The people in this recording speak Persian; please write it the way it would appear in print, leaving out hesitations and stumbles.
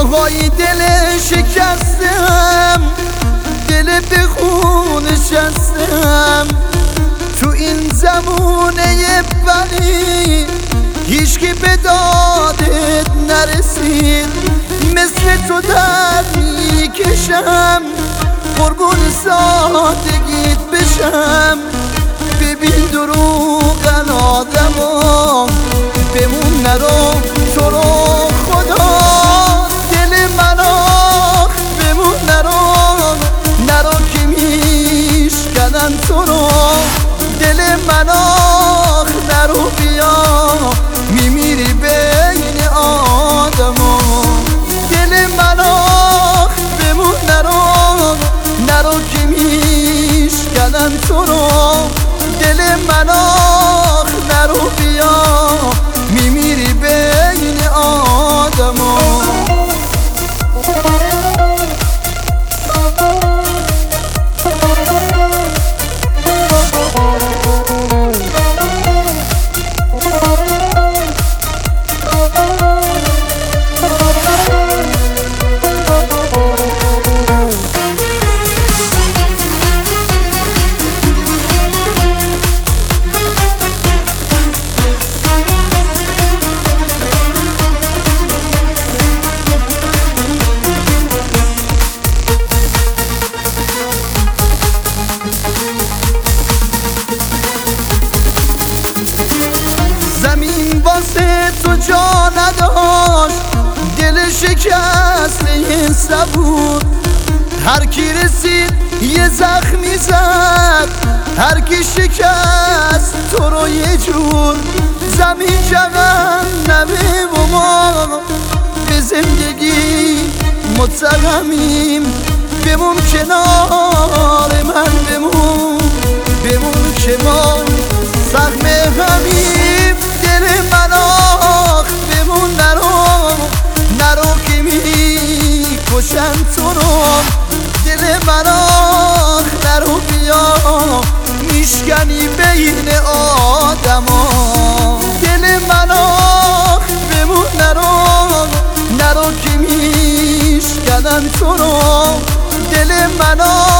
وای دل شکستم، دل به خون شستم. تو این زمونه بلی هیچکی به دادت نرسید. مثل تو درد میکشم، قربون سادگیت بشم. ببین دروغن آدما، بمون نرو تو رو خدا. دل من آخ بمون نرو که میشکنن تو رو. دل من آخ نرو بیا، میمیری بین آدما. دل من آخ بمون نرو که میشکنن تو رو. دل من آخ نرو بیا، میمیری بین آدما. زمین واسه تو جا نداشت، دل شکسته صبور. هر کی رسید یه زخمی زد، هر کی شکست تو رو یه جور. زمین جهنمه و ما به زندگی متهمیم. بمون کنار من، بمون که ما زخم همیم. دل من آخ بمون نرو که میکشن تو رو. دل من آخ نرو بیا، میشکنی بین آدما. دل من آخ بمون نرو که میشکنن تو رو. دل من آخ